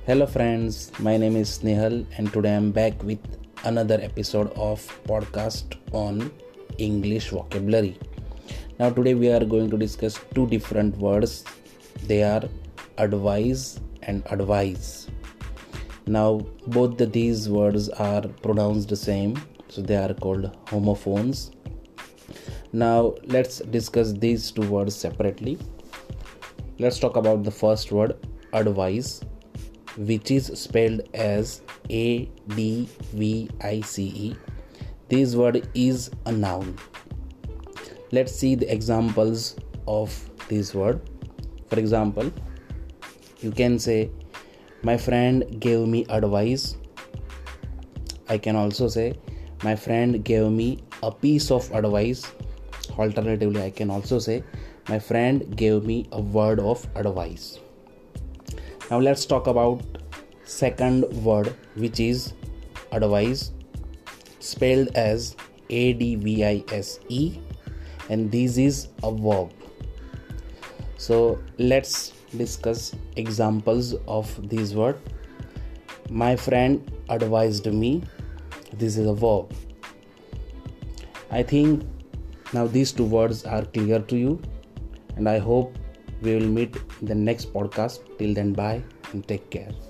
Hello friends, my name is Snehal and today I'm back with another episode of podcast on English vocabulary. Now today we are going to discuss two different words. They are advise and advise. Now both these words are pronounced the same, so they are called homophones. Now let's discuss these two words separately. Let's talk about the first word, advise, which is spelled as ADVICE. This word is a noun. Let's see the examples of this word. For example, you can say, my friend gave me advice. I can also say, my friend gave me a piece of advice. Alternatively, I can also say, my friend gave me a word of advice. Now let's talk about second word, which is advise, spelled as ADVISE, and this is a verb. So let's discuss examples of this word. My friend advised me. This is a verb. I think now these two words are clear to you, and I hope we will meet in the next podcast. Till then, bye and take care.